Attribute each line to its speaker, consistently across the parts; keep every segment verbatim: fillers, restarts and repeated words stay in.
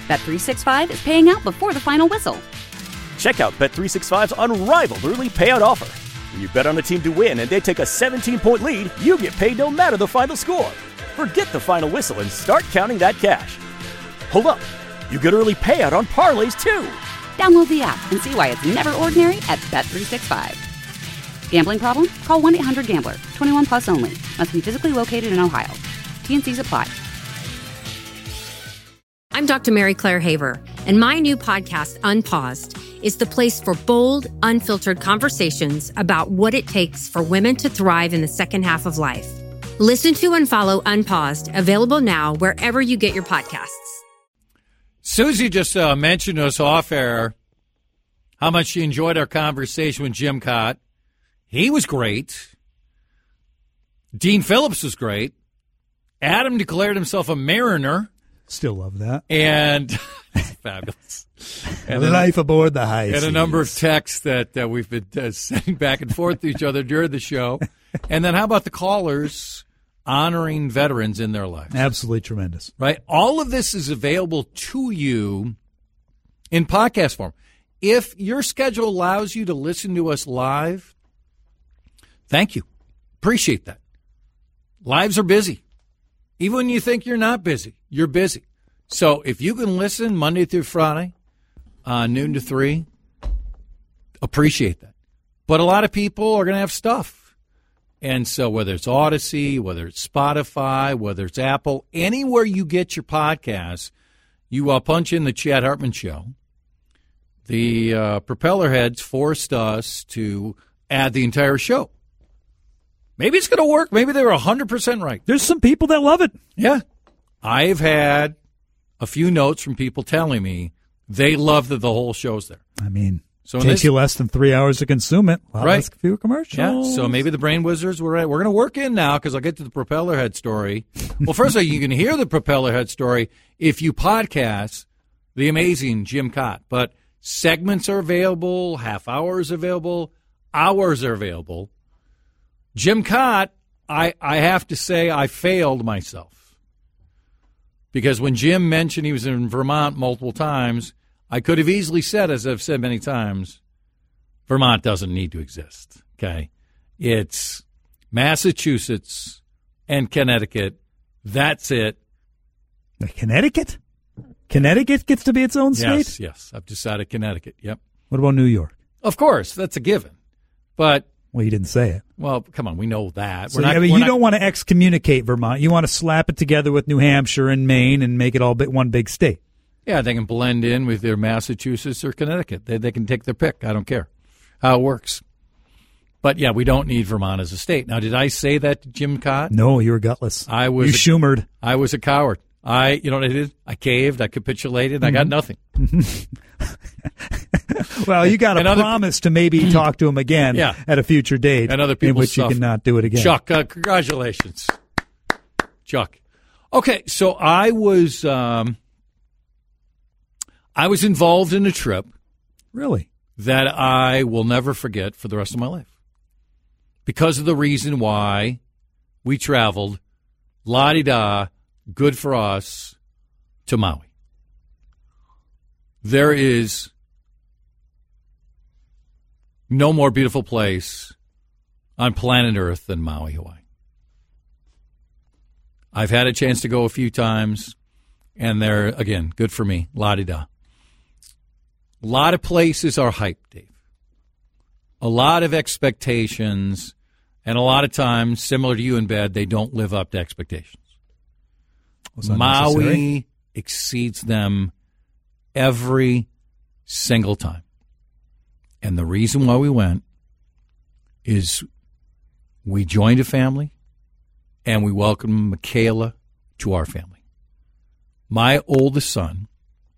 Speaker 1: Bet three sixty-five is paying out before the final whistle.
Speaker 2: Check out Bet three sixty-five's unrivaled early payout offer. When you bet on a team to win and they take a seventeen-point lead, you get paid no matter the final score. Forget the final whistle and start counting that cash. Hold up. You get early payout on parlays, too.
Speaker 1: Download the app and see why it's never ordinary at Bet three sixty-five. Gambling problem? Call one eight hundred gambler. twenty-one plus only. Must be physically located in Ohio. T N Cs apply.
Speaker 3: I'm Doctor Mary Claire Haver, and my new podcast, Unpaused, is the place for bold, unfiltered conversations about what it takes for women to thrive in the second half of life. Listen to and follow Unpaused, available now wherever you get your podcasts.
Speaker 4: Susie just uh, mentioned to us off air how much she enjoyed our conversation with Jim Cott. He was great. Dean Phillips was great. Adam declared himself a Mariner.
Speaker 5: Still love that.
Speaker 4: And fabulous. And
Speaker 5: Life
Speaker 4: a,
Speaker 5: aboard the high seas.
Speaker 4: And a number of texts that uh, we've been uh, sending back and forth to each other during the show. And then how about the callers honoring veterans in their lives?
Speaker 5: Absolutely tremendous.
Speaker 4: Right? All of this is available to you in podcast form. If your schedule allows you to listen to us live, thank you. Appreciate that. Lives are busy. Even when you think you're not busy, you're busy. So if you can listen Monday through Friday, uh, noon to three, appreciate that. But a lot of people are going to have stuff. And so whether it's Odyssey, whether it's Spotify, whether it's Apple, anywhere you get your podcasts, you uh, punch in the Chad Hartman Show. The uh, propeller heads forced us to add the entire show. Maybe it's going to work. Maybe they were one hundred percent right.
Speaker 5: There's some people that love it.
Speaker 4: Yeah. I've had a few notes from people telling me they love that the whole show's there.
Speaker 5: I mean,
Speaker 4: so
Speaker 5: it takes
Speaker 4: this,
Speaker 5: you less than three hours to consume it. A lot
Speaker 4: right.
Speaker 5: less fewer commercials.
Speaker 4: Yeah. So maybe the Brain Wizards were right. We're going to work in now because I'll get to the propeller head story. Well, first of all, you can hear the propeller head story if you podcast the amazing Jim Cott. But segments are available, half hours available, hours are available. Jim Cott, I, I have to say I failed myself. Because when Jim mentioned he was in Vermont multiple times, I could have easily said, as I've said many times, Vermont doesn't need to exist, okay? It's Massachusetts and Connecticut. That's it.
Speaker 5: Connecticut? Connecticut gets to be its own state?
Speaker 4: Yes, yes. I've decided Connecticut, yep.
Speaker 5: What about New York?
Speaker 4: Of course, that's a given. But...
Speaker 5: Well, you didn't say it.
Speaker 4: Well, come on, we know that.
Speaker 5: So,
Speaker 4: we're not,
Speaker 5: I mean,
Speaker 4: we're
Speaker 5: you
Speaker 4: not,
Speaker 5: don't want to excommunicate Vermont. You want to slap it together with New Hampshire and Maine and make it all bit one big state.
Speaker 4: Yeah, they can blend in with their Massachusetts or Connecticut. They they can take their pick. I don't care how it works. But, yeah, we don't need Vermont as a state. Now, did I say that to Jim Cott?
Speaker 5: No, you were gutless.
Speaker 4: I was.
Speaker 5: You schumered.
Speaker 4: I was a coward. I, you know what I did? I caved. I capitulated. Mm-hmm. I got nothing.
Speaker 5: Well, you got a promise to maybe talk to him again
Speaker 4: yeah.
Speaker 5: at a future date,
Speaker 4: and other people
Speaker 5: in which
Speaker 4: stuff.
Speaker 5: you cannot do it again.
Speaker 4: Chuck, uh, congratulations, Chuck. Okay, so I was um, I was involved in a trip,
Speaker 5: really,
Speaker 4: that I will never forget for the rest of my life, because of the reason why we traveled, la-di-da, good for us, to Maui. There is no more beautiful place on planet Earth than Maui, Hawaii. I've had a chance to go a few times, and they're, again, good for me, la-di-da. A lot of places are hyped, Dave. A lot of expectations, and a lot of times, similar to you in bed, they don't live up to expectations. Maui exceeds them every single time. And the reason why we went is we joined a family and we welcomed Michaela to our family. My oldest son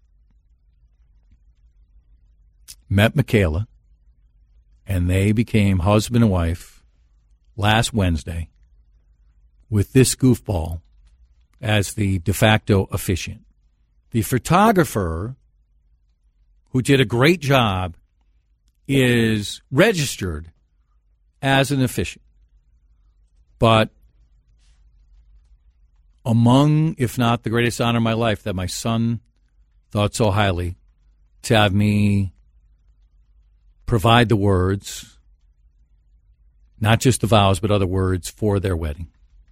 Speaker 4: met Michaela and they became husband and wife last Wednesday with this goofball as the de facto officiant. The photographer, who did a great job, is registered as an officiant. But among, if not the greatest honor of my life, that my son thought so highly to have me provide the words, not just the vows, but other words for their wedding.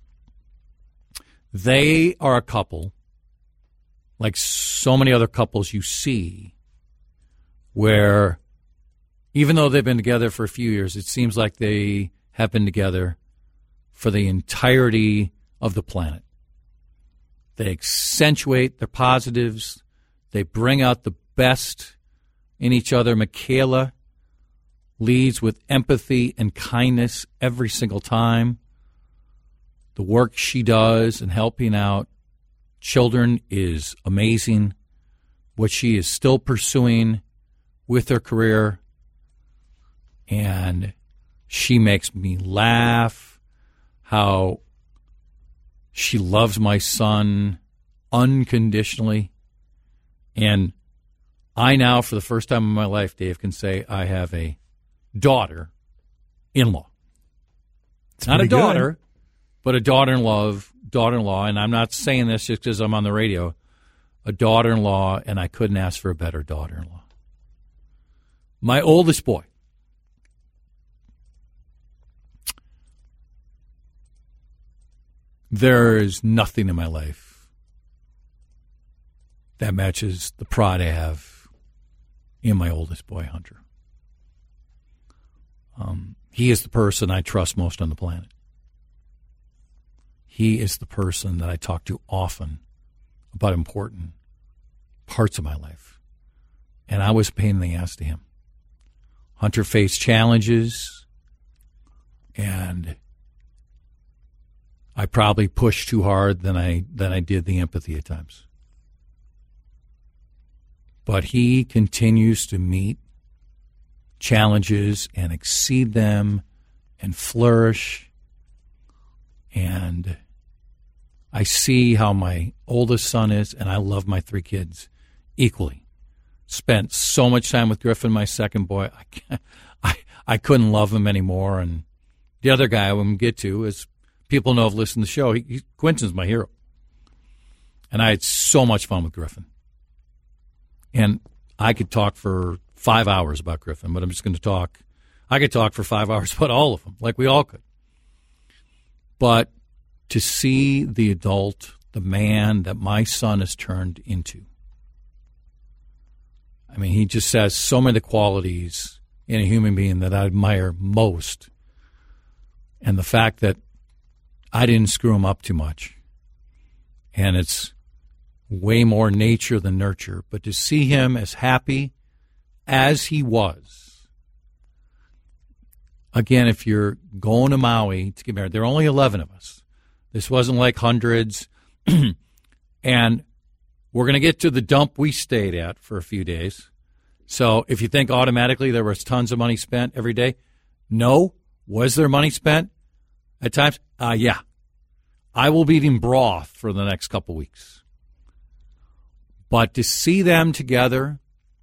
Speaker 4: They are a couple, like so many other couples you see, where even though they've been together for a few years, it seems like they have been together for the entirety of the planet. They accentuate their positives. They bring out the best in each other. Michaela leads with empathy and kindness every single time. The work she does in helping out children is amazing. What she is still pursuing with her career, and she makes me laugh. How she loves my son unconditionally. And I now, for the first time in my life, Dave, can say I have a daughter-in-law. It's not a daughter, good. but a daughter-in-law, daughter-in-law, and I'm not saying this just because I'm on the radio, a daughter-in-law, and I couldn't ask for a better daughter-in-law. My oldest boy, there is nothing in my life that matches the pride I have in my oldest boy, Hunter. Um, he is the person I trust most on the planet. He is the person that I talk to often about important parts of my life. And I was a pain in the ass to him. Hunter faced challenges, and I probably pushed too hard than I than I did the empathy at times. But he continues to meet challenges and exceed them and flourish. And I see how my oldest son is, and I love my three kids equally. Spent so much time with Griffin, my second boy. I can't, I I couldn't love him anymore. And the other guy I wouldn't get to is people know I've listened to the show. He, he, Quentin's my hero. And I had so much fun with Griffin. And I could talk for five hours about Griffin, but I'm just going to talk. I could talk for five hours about all of them, like we all could. But to see the adult, the man that my son has turned into, I mean, he just has so many qualities in a human being that I admire most. And the fact that I didn't screw him up too much. And it's way more nature than nurture. But to see him as happy as he was. Again, if you're going to Maui to get married, there are only eleven of us. This wasn't like hundreds. And we're going to get to the dump we stayed at for a few days. So if you think automatically there was tons of money spent every day, no. Was there money spent at times? Uh, yeah. I will be eating broth for the next couple weeks. But to see them together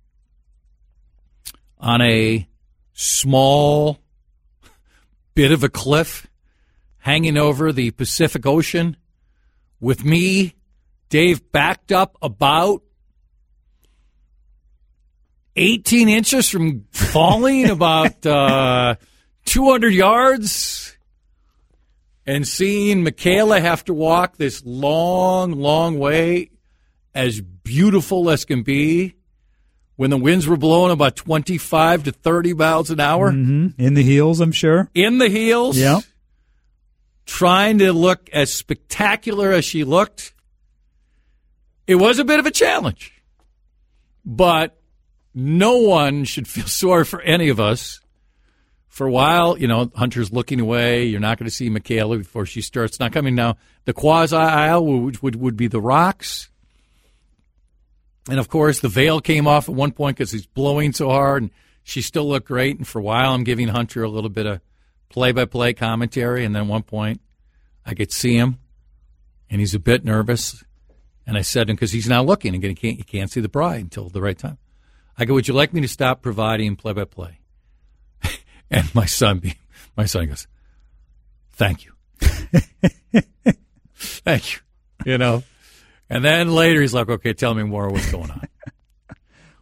Speaker 4: on a small bit of a cliff hanging over the Pacific Ocean with me, Dave, backed up about eighteen inches from falling about uh, two hundred yards, and seeing Michaela have to walk this long, long way, as beautiful as can be, when the winds were blowing about twenty-five to thirty miles an hour.
Speaker 5: Mm-hmm. In the heels, I'm sure.
Speaker 4: In the heels.
Speaker 5: Yeah.
Speaker 4: Trying to look as spectacular as she looked. It was a bit of a challenge. But no one should feel sorry for any of us. For a while, you know, Hunter's looking away. You're not going to see Michaela before she starts not coming. Now, the quasi-aisle would, would, would be the rocks. And, of course, the veil came off at one point because he's blowing so hard, and she still looked great. And for a while, I'm giving Hunter a little bit of play-by-play commentary. And then at one point, I could see him, and he's a bit nervous. And I said to him, because he's not looking, again, he can't, you can't see the bride until the right time. I go, would you like me to stop providing play-by-play? And my son, my son goes, thank you. Thank you. You know? And then later he's like, okay, tell me more what's going on.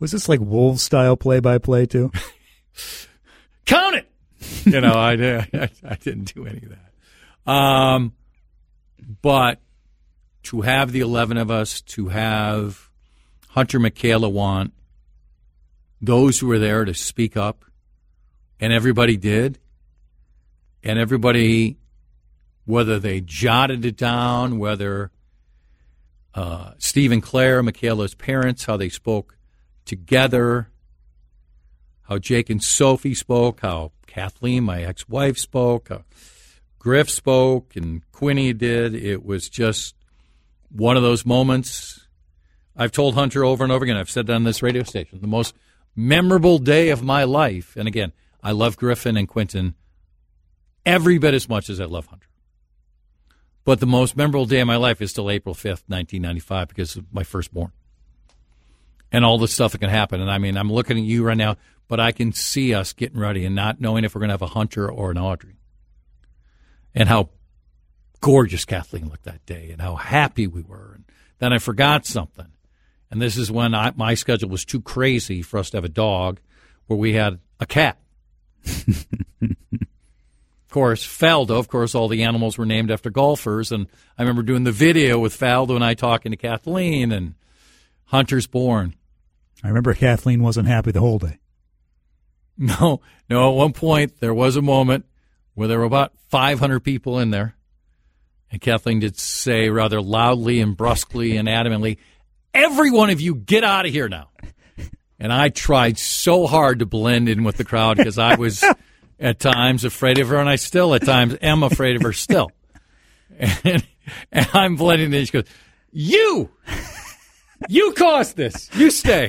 Speaker 5: Was this like Wolves style play by play too?
Speaker 4: Count it. You know, I, I I didn't do any of that. Um, but to have the eleven of us, to have Hunter, Michaela want those who were there to speak up, and everybody did, and everybody, whether they jotted it down, whether uh, Steve and Claire, Michaela's parents, how they spoke together, how Jake and Sophie spoke, how Kathleen, my ex-wife, spoke, how Griff spoke, and Quinny did. It was just one of those moments. I've told Hunter over and over again, I've said that on this radio station, the most memorable day of my life. And again, I love Griffin and Quentin every bit as much as I love Hunter. But the most memorable day of my life is still April fifth, nineteen ninety-five, because of my firstborn. And all the stuff that can happen. And I mean, I'm looking at you right now, but I can see us getting ready and not knowing if we're going to have a Hunter or an Audrey. And how gorgeous Kathleen looked that day and how happy we were. And then I forgot something. And this is when I, my schedule was too crazy for us to have a dog, where we had a cat. Of course, Faldo, of course, all the animals were named after golfers. And I remember doing the video with Faldo and I talking to Kathleen, and Hunter's born.
Speaker 5: I remember Kathleen wasn't happy the whole day.
Speaker 4: No, no. At one point, there was a moment where there were about five hundred people in there, and Kathleen did say rather loudly and brusquely and adamantly, "Every one of you get out of here now." And I tried so hard to blend in with the crowd because I was at times afraid of her, and I still at times am afraid of her still. And, and I'm blending in. She goes, "You! You caused this. You stay."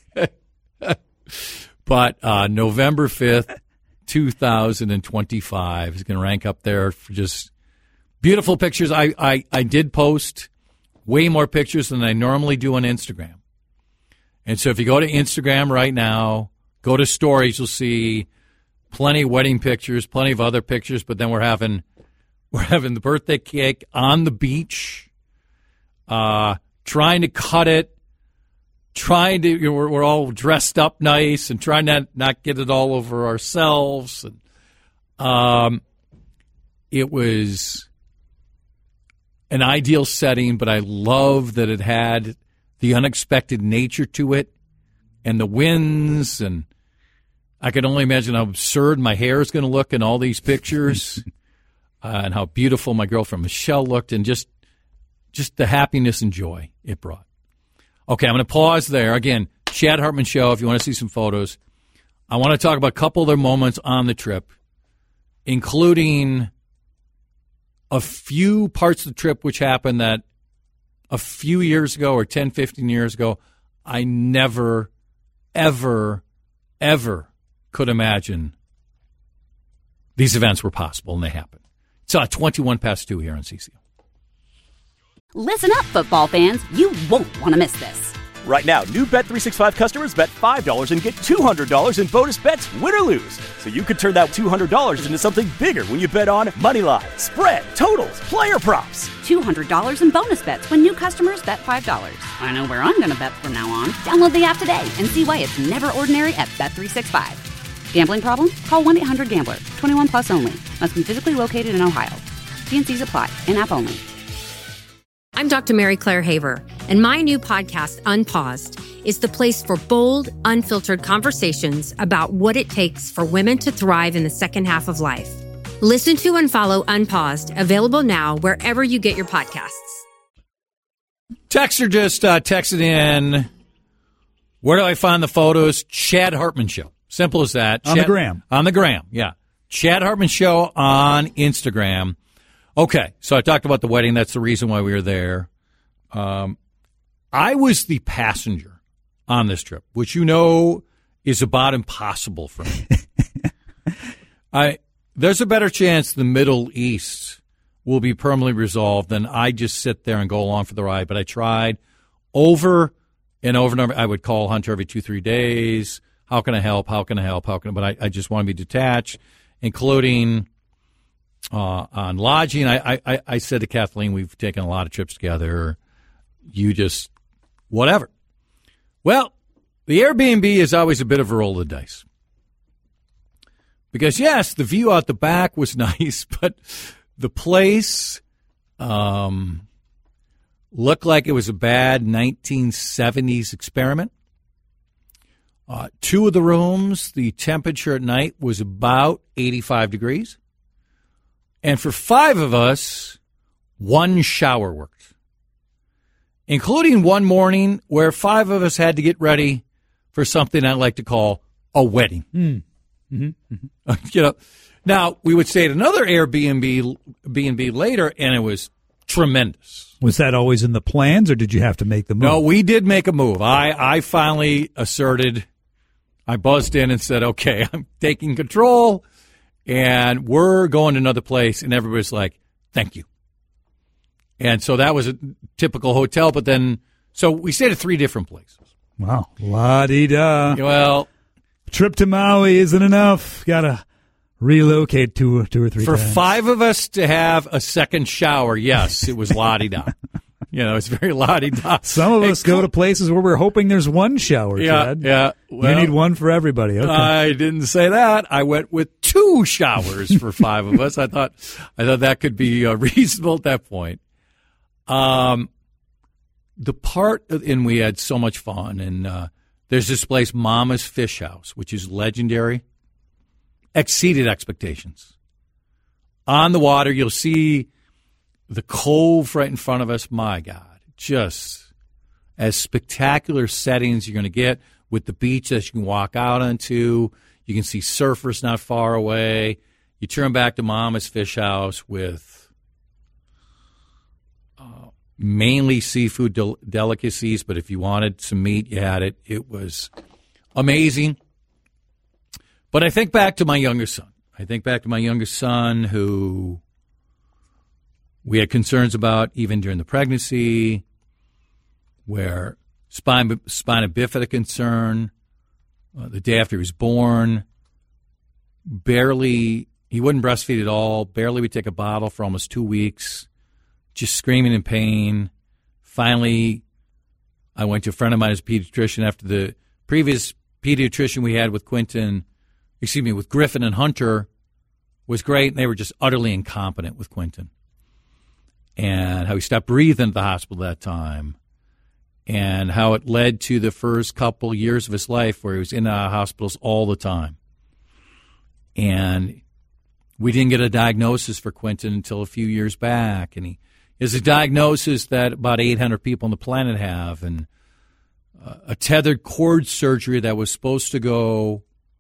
Speaker 4: But uh, November fifth, two thousand twenty-five is going to rank up there for just beautiful pictures. I, I, I did post way more pictures than I normally do on Instagram. And so if you go to Instagram right now, go to stories, you'll see plenty of wedding pictures, plenty of other pictures, but then we're having we're having the birthday cake on the beach, uh, trying to cut it. Trying to, you know, we're, we're all dressed up nice and trying to not get it all over ourselves. And um, it was an ideal setting, but I love that it had the unexpected nature to it and the winds. And I can only imagine how absurd my hair is going to look in all these pictures uh, and how beautiful my girlfriend Michelle looked, and just just the happiness and joy it brought. Okay, I'm going to pause there. Again, Chad Hartman Show, if you want to see some photos. I want to talk about a couple of their moments on the trip, including a few parts of the trip which happened that a few years ago or ten, fifteen years ago, I never, ever, ever could imagine these events were possible, and they happened. It's uh, twenty-one past two here on C C O.
Speaker 1: Listen up, football fans. You won't want to miss this.
Speaker 2: Right now, new Bet three sixty-five customers bet five dollars and get two hundred dollars in bonus bets, win or lose. So you could turn that two hundred dollars into something bigger when you bet on money line, spread, totals, player props.
Speaker 1: two hundred dollars in bonus bets when new customers bet five dollars. I know where I'm going to bet from now on. Download the app today and see why it's never ordinary at Bet three sixty-five. Gambling problem? Call one eight hundred gambler. twenty-one plus only. Must be physically located in Ohio. T and C's apply. In-app only.
Speaker 3: I'm Doctor Mary Claire Haver, and my new podcast, Unpaused, is the place for bold, unfiltered conversations about what it takes for women to thrive in the second half of life. Listen to and follow Unpaused, available now wherever you get your podcasts.
Speaker 4: Texter just uh, texted in, where do I find the photos? Chad Hartman Show. Simple as that.
Speaker 5: On
Speaker 4: Chad,
Speaker 5: the gram.
Speaker 4: On the gram, yeah. Chad Hartman Show on Instagram. Okay, so I talked about the wedding. That's the reason why we were there. Um, I was the passenger on this trip, which you know is about impossible for me. I there's a better chance the Middle East will be permanently resolved than I just sit there and go along for the ride. But I tried over and over and over. I would call Hunter every two, three days. How can I help? How can I help? How can I? But I, I just want to be detached, including Uh, on lodging. I, I, I said to Kathleen, we've taken a lot of trips together. You just, whatever. Well, The Airbnb is always a bit of a roll of the dice. Because, yes, the view out the back was nice, but the place um, looked like it was a bad nineteen seventies experiment. Uh, two of the rooms, the temperature at night was about eighty-five degrees. And for five of us, one shower worked, including one morning where five of us had to get ready for something I like to call a wedding.
Speaker 5: Mm. Mm-hmm. Mm-hmm.
Speaker 4: You know, now we would stay at another Airbnb B and B later, and it was tremendous.
Speaker 5: Was that always in the plans, or did you have to make the move?
Speaker 4: No, we did make a move. I, I finally asserted, I buzzed in and said, okay, I'm taking control, and we're going to another place, and everybody's like, thank you. And so that was a typical hotel, but then, so we stayed at three different places.
Speaker 5: Wow. La-di-da.
Speaker 4: Well,
Speaker 5: trip to Maui isn't enough. Got to relocate two, two or three
Speaker 4: for
Speaker 5: times.
Speaker 4: five of us to have a second shower, yes, it was la-di-da. You know, it's very la-di-da.
Speaker 5: Some of us go to places where we're hoping there's one shower,
Speaker 4: yeah,
Speaker 5: Chad.
Speaker 4: Yeah, well,
Speaker 5: you need one for everybody. Okay.
Speaker 4: I didn't say that. I went with two showers for five of us. I thought, I thought that could be uh, reasonable at that point. Um, the part, and we had so much fun, and uh, there's this place, Mama's Fish House, which is legendary, exceeded expectations. On the water, you'll see the cove right in front of us. My God, just as spectacular settings you're going to get with the beach that you can walk out onto. You can see surfers not far away. You turn back to Mama's Fish House with mainly seafood del- delicacies, but if you wanted some meat, you had it. It was amazing. But I think back to my youngest son. I think back to my youngest son who we had concerns about even during the pregnancy, where spine, spina bifida concern, uh, the day after he was born, barely, he wouldn't breastfeed at all, barely would take a bottle for almost two weeks. Just screaming in pain. Finally, I went to a friend of mine as a pediatrician after the previous pediatrician we had with Quentin, excuse me, with Griffin and Hunter was great, and they were just utterly incompetent with Quentin. And how he stopped breathing at the hospital that time, and how it led to the first couple years of his life where he was in uh, hospitals all the time. And we didn't get a diagnosis for Quentin until a few years back, and he is a diagnosis that about eight hundred people on the planet have, and uh, a tethered cord surgery that was supposed to go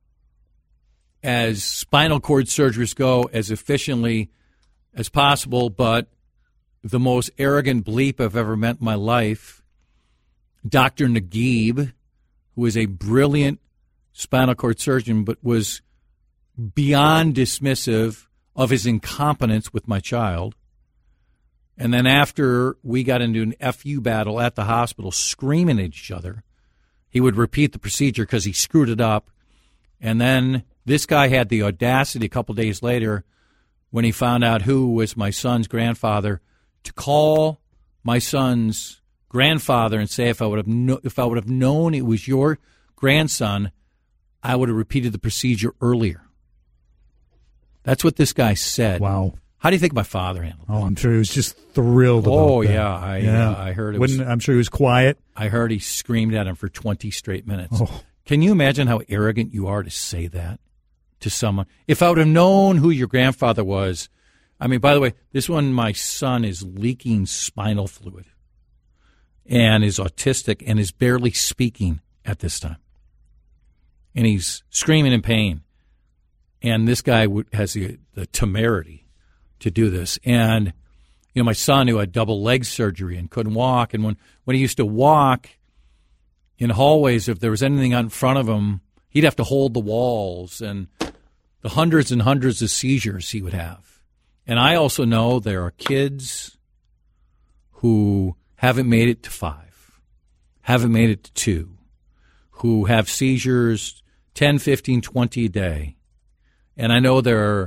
Speaker 4: as spinal cord surgeries go as efficiently as possible, but the most arrogant bleep I've ever met in my life, Doctor Naguib, who is a brilliant spinal cord surgeon, but was beyond dismissive of his incompetence with my child. And then after we got into an F U battle at the hospital, screaming at each other, he would repeat the procedure because he screwed it up. And then this guy had the audacity a couple days later, when he found out who was my son's grandfather, to call my son's grandfather and say, if I would have no, if I would have known it was your grandson, I would have repeated the procedure earlier. That's what this guy said.
Speaker 5: Wow.
Speaker 4: How do you think my father handled it?
Speaker 5: Oh, I'm sure he was just thrilled about
Speaker 4: Oh,
Speaker 5: that.
Speaker 4: yeah. I,
Speaker 5: yeah.
Speaker 4: Uh, I heard it
Speaker 5: Wouldn't,
Speaker 4: was,
Speaker 5: I'm sure he was quiet.
Speaker 4: I heard he screamed at him for twenty straight minutes.
Speaker 5: Oh.
Speaker 4: Can you imagine how arrogant you are to say that to someone? If I would have known who your grandfather was, I mean, by the way, this one, my son is leaking spinal fluid and is autistic and is barely speaking at this time. And he's screaming in pain. And this guy has the, the temerity to do this. And, you know, my son who had double leg surgery and couldn't walk, and when, when he used to walk in hallways, if there was anything out in front of him, he'd have to hold the walls, and the hundreds and hundreds of seizures he would have. And I also know there are kids who haven't made it to five, haven't made it to two, who have seizures ten, fifteen, twenty a day. And I know there are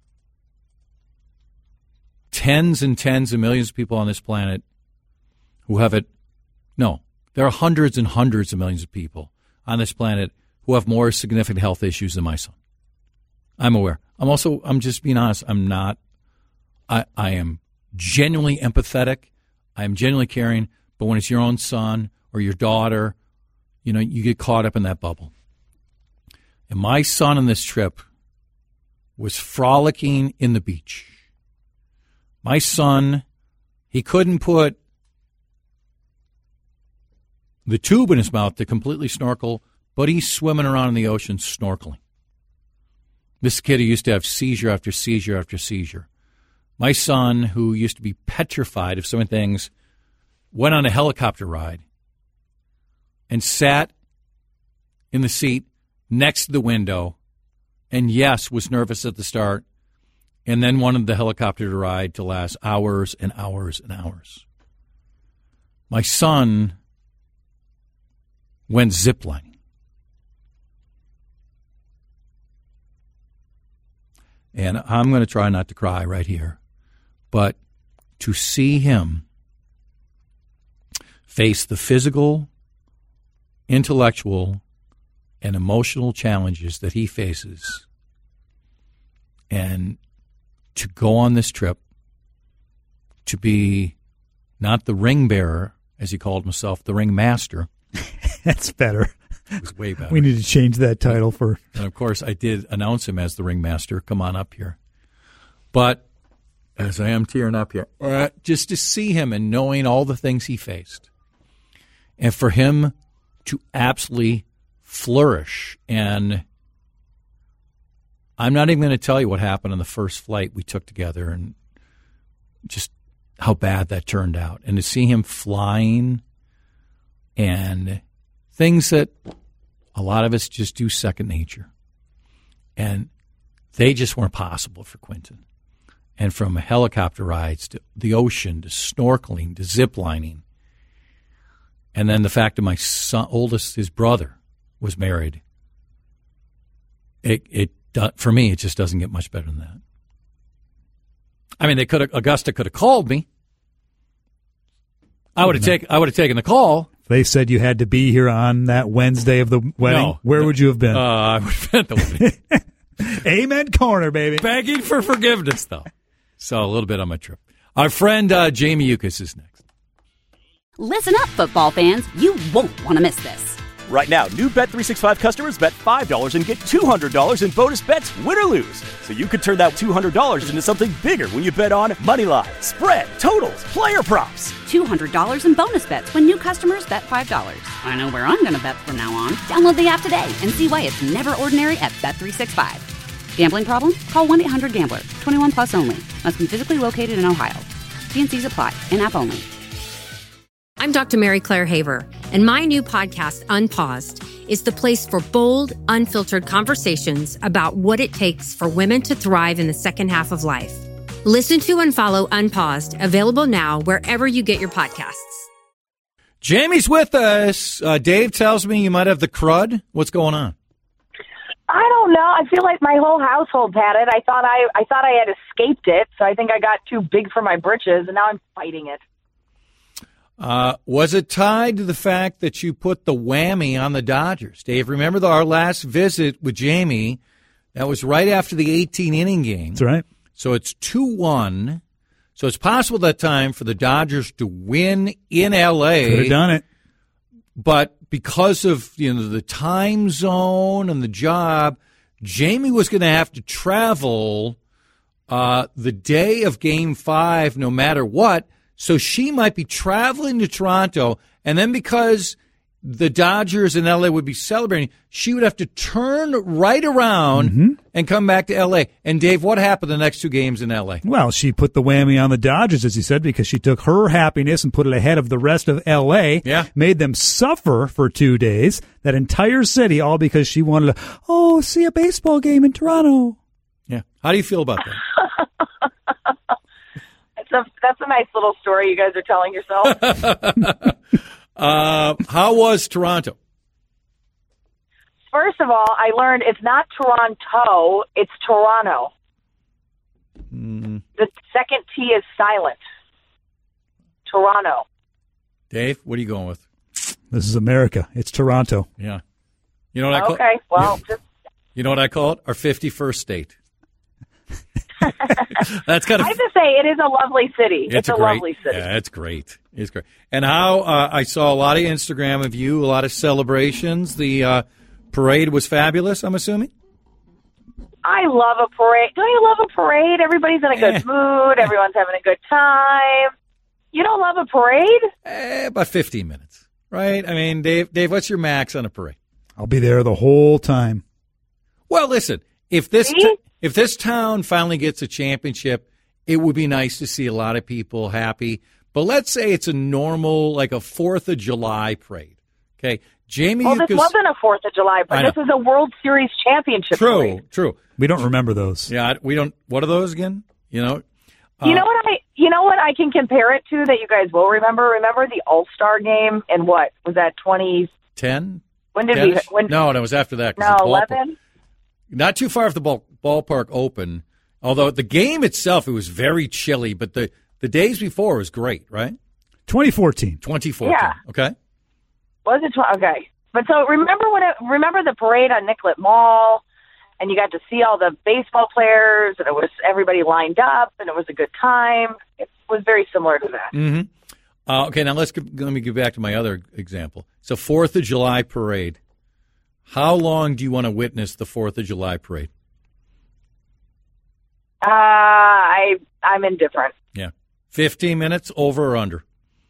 Speaker 4: tens and tens of millions of people on this planet who have it. No, there are hundreds and hundreds of millions of people on this planet who have more significant health issues than my son. I'm aware. I'm also, I'm just being honest, I'm not, I, I am genuinely empathetic. I am genuinely caring, but when it's your own son or your daughter, you know, you get caught up in that bubble. And my son on this trip was frolicking in the beach. My son, he couldn't put the tube in his mouth to completely snorkel, but he's swimming around in the ocean snorkeling. This kid who used to have seizure after seizure after seizure. My son, who used to be petrified of so many things, went on a helicopter ride and sat in the seat next to the window and, yes, was nervous at the start and then wanted the helicopter to ride to last hours and hours and hours. My son went ziplining. And I'm going to try not to cry right here, but to see him face the physical, intellectual, and emotional challenges that he faces, and to go on this trip, to be not the ring bearer, as he called himself, the ring master.
Speaker 5: That's better.
Speaker 4: It was way better.
Speaker 5: We need to change that title for.
Speaker 4: And of course, I did announce him as the ringmaster. Come on up here. But as I am tearing up here, uh, just to see him and knowing all the things he faced, and for him to absolutely flourish. And I'm not even going to tell you what happened on the first flight we took together and just how bad that turned out. And to see him flying and things that a lot of us just do second nature. And they just weren't possible for Quentin. And from helicopter rides to the ocean to snorkeling to ziplining. And then the fact that my son, oldest, his brother, was married. It, it for me, it just doesn't get much better than that. I mean, they could have, Augusta could have called me. I would have taken, I would have taken the call.
Speaker 5: They said you had to be here on that Wednesday of the wedding.
Speaker 4: No,
Speaker 5: Where
Speaker 4: no,
Speaker 5: would you have been?
Speaker 4: Uh, I would have been at the wedding.
Speaker 5: Amen corner, baby.
Speaker 4: Begging for forgiveness, though. So a little bit on my trip. Our friend uh, Jamie Yuccas is next.
Speaker 1: Listen up, football fans. You won't want to miss this.
Speaker 2: Right now, new Bet three sixty-five customers bet five dollars and get two hundred dollars in bonus bets, win or lose. So you could turn that two hundred dollars into something bigger when you bet on money line, spread, totals, player props.
Speaker 1: two hundred dollars in bonus bets when new customers bet five dollars. I know where I'm going to bet from now on. Download the app today and see why it's never ordinary at Bet three sixty-five. Gambling problem? Call one eight hundred gambler. twenty-one plus only. Must be physically located in Ohio. T and C's apply. In-app only.
Speaker 3: I'm Doctor Mary Claire Haver, and my new podcast, Unpaused, is the place for bold, unfiltered conversations about what it takes for women to thrive in the second half of life. Listen to and follow Unpaused, available now wherever you get your podcasts.
Speaker 4: Jamie's with us. Uh, Dave tells me you might have the crud. What's going on?
Speaker 6: I don't know. I feel like my whole household had it. I thought I, I thought I had escaped it, so I think I got too big for my britches, and now I'm fighting it.
Speaker 4: Uh, was it tied to the fact that you put the whammy on the Dodgers? Dave, remember the, our last visit with Jamie? That was right after the eighteen-inning game.
Speaker 5: That's right.
Speaker 4: So it's two one. So it's possible that time for the Dodgers to win in L A.
Speaker 5: Could have done it.
Speaker 4: But because of, you know, the time zone and the job, Jamie was going to have to travel uh, the day of Game five no matter what. So she might be traveling to Toronto, and then because the Dodgers in L A would be celebrating, she would have to turn right around mm-hmm. and come back to L A. And, Dave, what happened the next two games in L A?
Speaker 5: Well, she put the whammy on the Dodgers, as you said, because she took her happiness and put it ahead of the rest of L A,
Speaker 4: yeah.
Speaker 5: made them suffer for two days, that entire city, all because she wanted to, oh, see a baseball game in Toronto.
Speaker 4: Yeah. How do you feel about that?
Speaker 6: That's a, that's a nice little story you guys are telling yourself.
Speaker 4: uh, how was Toronto?
Speaker 6: First of all, I learned it's not Toronto, it's Toronto.
Speaker 4: Mm.
Speaker 6: The second T is silent. Toronto.
Speaker 4: Dave, what are you going with?
Speaker 5: This is America. It's Toronto.
Speaker 4: Yeah. You know what I call
Speaker 6: Okay, well,
Speaker 4: you,
Speaker 6: just...
Speaker 4: you know what I call it? Our fifty-first state. That's kind of.
Speaker 6: I have to say, it is a lovely city. It's,
Speaker 4: It's,
Speaker 6: a,
Speaker 4: a great,
Speaker 6: lovely city.
Speaker 4: Yeah, it's great. It's great. And how uh, I saw a lot of Instagram of you, a lot of celebrations. The uh, parade was fabulous, I'm assuming?
Speaker 6: I love a parade. Don't you love a parade? Everybody's in a good
Speaker 4: Eh.
Speaker 6: mood. Everyone's having a good time. You don't love a parade?
Speaker 4: Eh, about fifteen minutes, right? I mean, Dave, Dave, what's your max on a parade?
Speaker 5: I'll be there the whole time.
Speaker 4: Well, listen, if this
Speaker 6: See?
Speaker 4: t- if this town finally gets a championship, it would be nice to see a lot of people happy. But let's say it's a normal, like a fourth of July parade. Okay, Jamie
Speaker 6: Well,
Speaker 4: Yuccas.
Speaker 6: this wasn't a fourth of July,
Speaker 4: I
Speaker 6: but
Speaker 4: know.
Speaker 6: this is a World Series championship
Speaker 4: True,
Speaker 6: parade.
Speaker 4: true.
Speaker 5: We don't remember those.
Speaker 4: Yeah, we don't. What are those again? You know, uh,
Speaker 6: You know what I? You know what I can compare it to that you guys will remember. Remember the All Star game and what was that? Twenty?
Speaker 4: ten.
Speaker 6: When did we? When?
Speaker 4: No, no, it was after that. 'cause
Speaker 6: No,
Speaker 4: the ballpark-
Speaker 6: eleven.
Speaker 4: Not too far off the ball, ballpark open. Although the game itself, it was very chilly, but the, the days before was great, right?
Speaker 5: twenty fourteen.
Speaker 4: twenty fourteen.
Speaker 6: Yeah.
Speaker 4: Okay.
Speaker 6: Was it? Tw- okay, but so remember when? It, remember the parade on Nicollet Mall, and you got to see all the baseball players, and it was everybody lined up, and it was a good time. It was very similar to that.
Speaker 4: Mm-hmm. Uh, okay, now let's go, let me get back to my other example. It's a Fourth of July parade. How long do you want to witness the Fourth of July parade?
Speaker 6: Uh, I I'm indifferent.
Speaker 4: Yeah, fifteen minutes, over or under?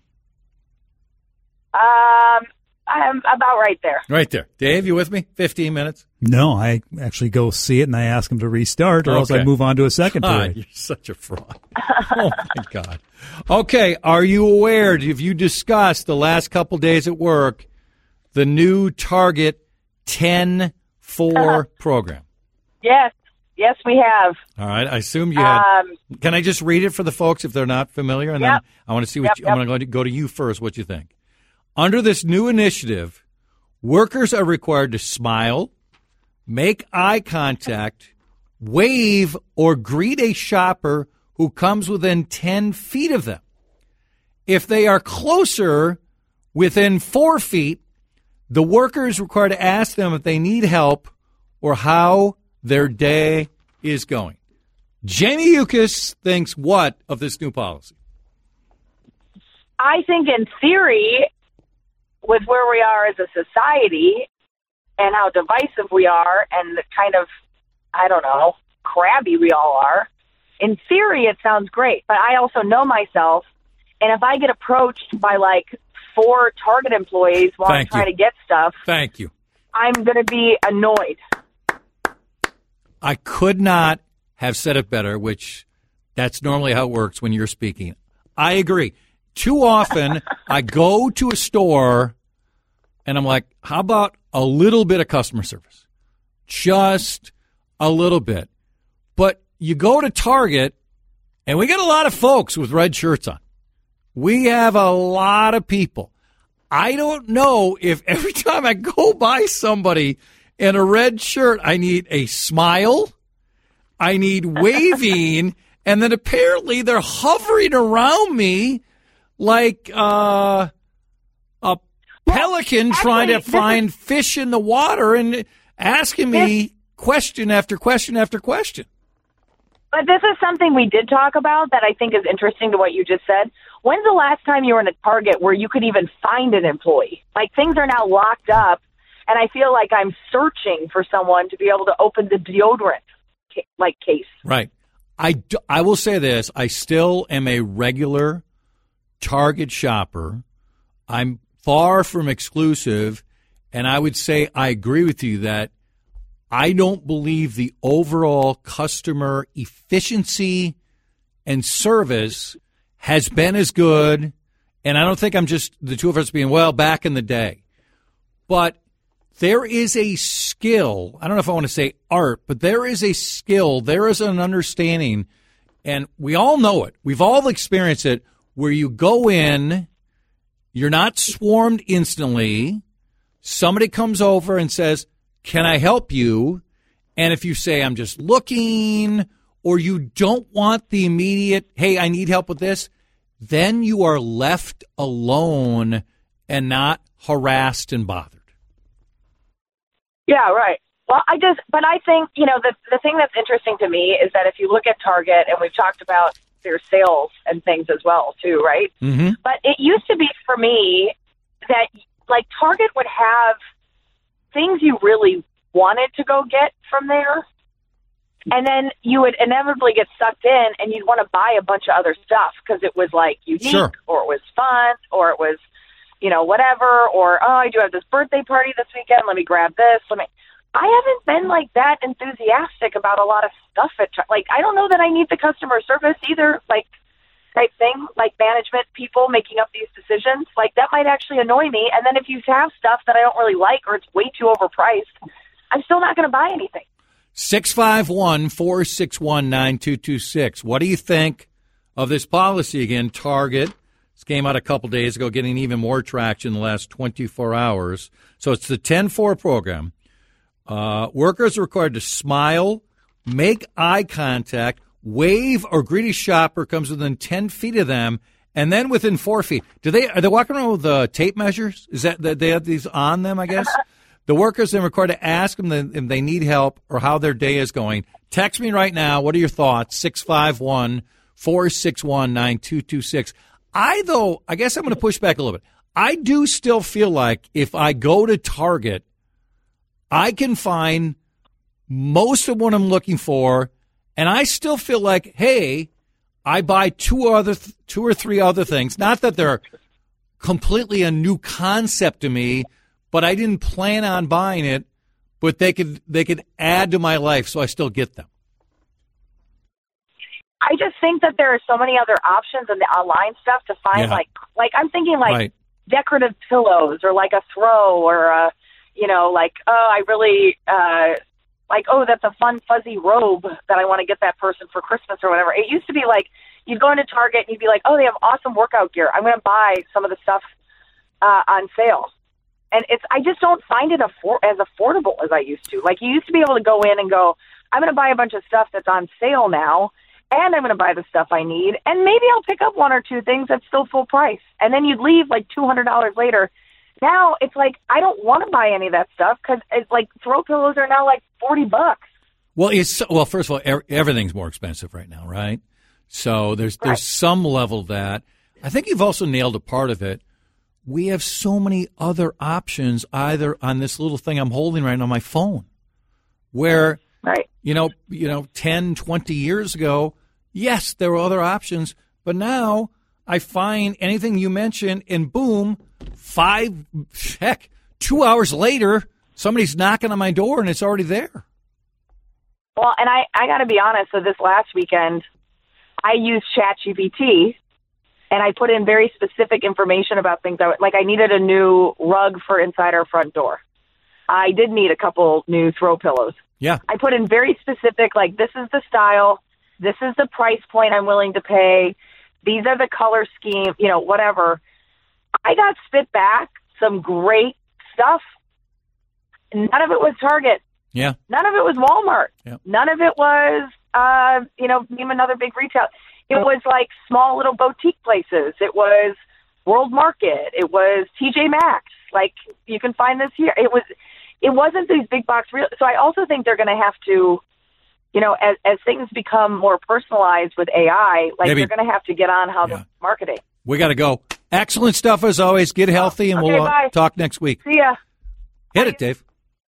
Speaker 6: Um, I'm about right there.
Speaker 4: Right there, Dave. You with me? Fifteen minutes.
Speaker 5: No, I actually go see it and I ask them to restart, or else
Speaker 4: Okay.
Speaker 5: I move on to a second
Speaker 4: God,
Speaker 5: parade.
Speaker 4: you're such a fraud. Oh, my God. Okay, are you aware, have you discussed the last couple days at work, the new Target ten four program?
Speaker 6: Yes, yes, we have.
Speaker 4: All right, I assume you had.
Speaker 6: Um,
Speaker 4: Can I just read it for the folks if they're not familiar? And then
Speaker 6: Yep.
Speaker 4: I want to see what
Speaker 6: Yep,
Speaker 4: you, I'm
Speaker 6: yep.
Speaker 4: going to go to you first, what you think. Under this new initiative, workers are required to smile, make eye contact, wave, or greet a shopper who comes within ten feet of them. If they are closer, within four feet, the worker is required to ask them if they need help or how their day is going. Jamie Yuccas thinks what of this new policy?
Speaker 6: I think in theory, with where we are as a society and how divisive we are and the kind of, I don't know, crabby we all are, in theory it sounds great. But I also know myself, and if I get approached by like four Target employees while
Speaker 4: Thank
Speaker 6: I'm trying
Speaker 4: you.
Speaker 6: to get stuff,
Speaker 4: Thank you.
Speaker 6: I'm going to be annoyed.
Speaker 4: I could not have said it better, which that's normally how it works when you're speaking. I agree. Too often I go to a store and I'm like, how about a little bit of customer service? Just a little bit. But you go to Target and we get a lot of folks with red shirts on. We have a lot of people. I don't know if every time I go by somebody in a red shirt, I need a smile, I need waving, and then apparently they're hovering around me like uh, a pelican
Speaker 6: actually,
Speaker 4: trying to
Speaker 6: this
Speaker 4: find fish in the water and asking me question after question after question.
Speaker 6: But this is something we did talk about that I think is interesting to what you just said. When's the last time you were in a Target where you could even find an employee? Like, things are now locked up, and I feel like I'm searching for someone to be able to open the deodorant ca- like case.
Speaker 4: Right. I, do, I will say this. I still am a regular Target shopper. I'm far from exclusive, and I would say I agree with you that I don't believe the overall customer efficiency and service has been as good, and I don't think I'm just the two of us being, well, back in the day. But there is a skill, I don't know if I want to say art, but there is a skill, there is an understanding, and we all know it. We've all experienced it, where you go in, you're not swarmed instantly, somebody comes over and says, can I help you? And if you say, I'm just looking, or you don't want the immediate, hey, I need help with this, then you are left alone and not harassed and bothered.
Speaker 6: Yeah, right. Well, I just, but I think, you know, the the thing that's interesting to me is that if you look at Target, and we've talked about their sales and things as well, too, right?
Speaker 4: Mm-hmm.
Speaker 6: But it used to be for me that, like, Target would have things you really wanted to go get from there, and then you would inevitably get sucked in, and you'd want to buy a bunch of other stuff because it was, like, unique,
Speaker 4: Sure.
Speaker 6: or it was fun, or it was, you know, whatever, or, oh, I do have this birthday party this weekend, let me grab this, let me... I haven't been like that enthusiastic about a lot of stuff at Tar- like I don't know that I need the customer service either, like type thing, like management people making up these decisions. Like that might actually annoy me. And then if you have stuff that I don't really like or it's way too overpriced, I'm still not going to buy anything.
Speaker 4: six five one, four six one, nine two two six. What do you think of this policy again? Target. This came out a couple days ago, getting even more traction in the last twenty-four hours. So it's the ten four program. Uh, workers are required to smile, make eye contact, wave or greet a shopper comes within ten feet of them, and then within four feet. Do they are they walking around with uh, tape measures? Is that they have these on them? I guess the workers then required to ask them if they need help or how their day is going. Text me right now. What are your thoughts? Six five one four six one nine two two six. I though I guess I'm going to push back a little bit. I do still feel like if I go to Target, I can find most of what I'm looking for, and I still feel like, hey, I buy two other, two or three other things. Not that they're completely a new concept to me, but I didn't plan on buying it. But they could, they could add to my life, so I still get them.
Speaker 6: I just think that there are so many other options in the online stuff to find,
Speaker 4: Yeah.
Speaker 6: like, like I'm thinking like
Speaker 4: Right.
Speaker 6: decorative pillows or like a throw or a. You know, like, oh, I really, uh, like, oh, that's a fun, fuzzy robe that I want to get that person for Christmas or whatever. It used to be like, you'd go into Target and you'd be like, oh, they have awesome workout gear. I'm going to buy some of the stuff uh, on sale. And it's, I just don't find it affor- as affordable as I used to. Like, you used to be able to go in and go, I'm going to buy a bunch of stuff that's on sale now, and I'm going to buy the stuff I need, and maybe I'll pick up one or two things that's still full price. And then you'd leave like two hundred dollars later. Now it's like I don't want to buy any of that stuff because it's like throw pillows are now like forty bucks.
Speaker 4: Well, it's well. First of all, er, everything's more expensive right now, right? So there's
Speaker 6: Right.
Speaker 4: there's some level of that. I think you've also nailed a part of it. We have so many other options, either on this little thing I'm holding right on my phone, where
Speaker 6: Right.
Speaker 4: you know, you know, ten, twenty years ago, yes, there were other options, but now I find anything you mention, and boom, five, heck, two hours later, somebody's knocking on my door, and it's already there.
Speaker 6: Well, and I, I got to be honest, so this last weekend, I used ChatGPT, and I put in very specific information about things. I, would- like I needed a new rug for inside our front door. I did need a couple new throw pillows.
Speaker 4: Yeah.
Speaker 6: I put in very specific, like, this is the style, this is the price point I'm willing to pay, these are the color scheme, you know, whatever. I got spit back some great stuff. None of it was Target.
Speaker 4: Yeah.
Speaker 6: None of it was Walmart.
Speaker 4: Yep.
Speaker 6: None of it was, uh, you know, name another big retail. It was like small little boutique places. It was World Market. It was T J Maxx. Like, you can find this here. It was, it wasn't these big box real. So I also think they're going to have to, you know, as, as things become more personalized with A I, like
Speaker 4: Maybe.
Speaker 6: they're going to have to get on how
Speaker 4: Yeah.
Speaker 6: to marketing.
Speaker 4: We got to go. Excellent stuff as always. Get healthy, and
Speaker 6: Okay,
Speaker 4: we'll uh,
Speaker 6: bye.
Speaker 4: talk next week.
Speaker 6: See ya.
Speaker 4: Hit it, Dave.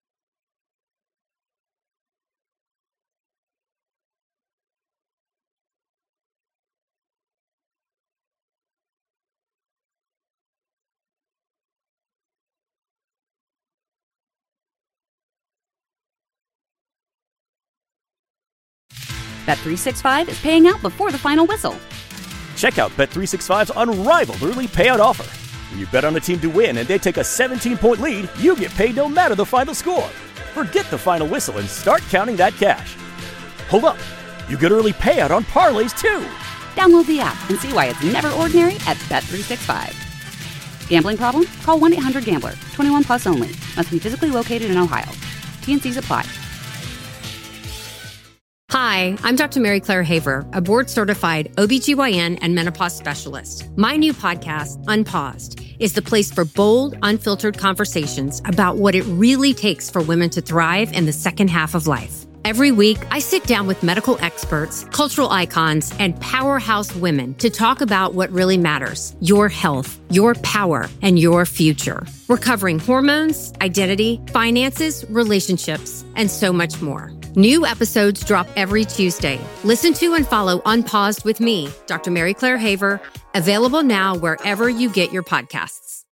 Speaker 1: Bet three sixty-five is paying out before the final whistle.
Speaker 2: Check out Bet three sixty-five's unrivaled early payout offer. When you bet on a team to win and they take a seventeen-point lead, you get paid no matter the final score. Forget the final whistle and start counting that cash. Hold up. You get early payout on parlays, too.
Speaker 1: Download the app and see why it's never ordinary at Bet three sixty-five. Gambling problem? Call one eight hundred gambler. twenty-one plus only. Must be physically located in Ohio. T N Cs apply.
Speaker 3: Hi, I'm Doctor Mary Claire Haver, a board-certified O B G Y N and menopause specialist. My new podcast, Unpaused, is the place for bold, unfiltered conversations about what it really takes for women to thrive in the second half of life. Every week, I sit down with medical experts, cultural icons, and powerhouse women to talk about what really matters: your health, your power, and your future. We're covering hormones, identity, finances, relationships, and so much more. New episodes drop every Tuesday. Listen to and follow Unpaused with me, Doctor Mary Claire Haver, available now wherever you get your podcasts.